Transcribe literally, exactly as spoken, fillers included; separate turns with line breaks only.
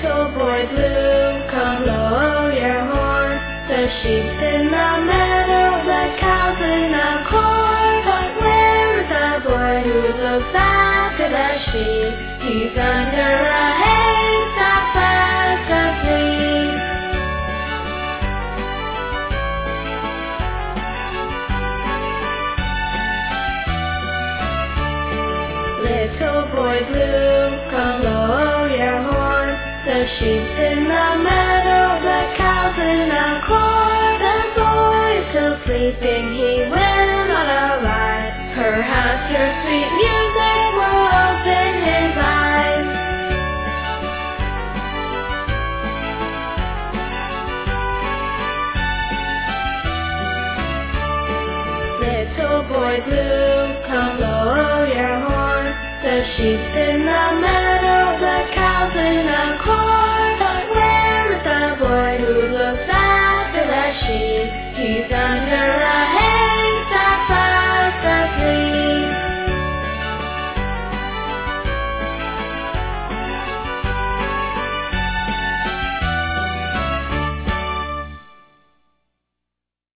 Little boy blue, come blow your horn. The sheep's in the meadow, the cow's in the corn. But where is the boy who looks after the sheep? He's under a haystack fast asleep. Little boy blue, come blow your horn. The sheep's in the meadow, the cow's in the corn. The boy's still sleeping, he will not arise. Perhaps her sweet music will open his eyes. Little boy blue, come blow your horn. The sheep's in the meadow, the cow's in the corn. But where is the boy who looks after the sheep? He's under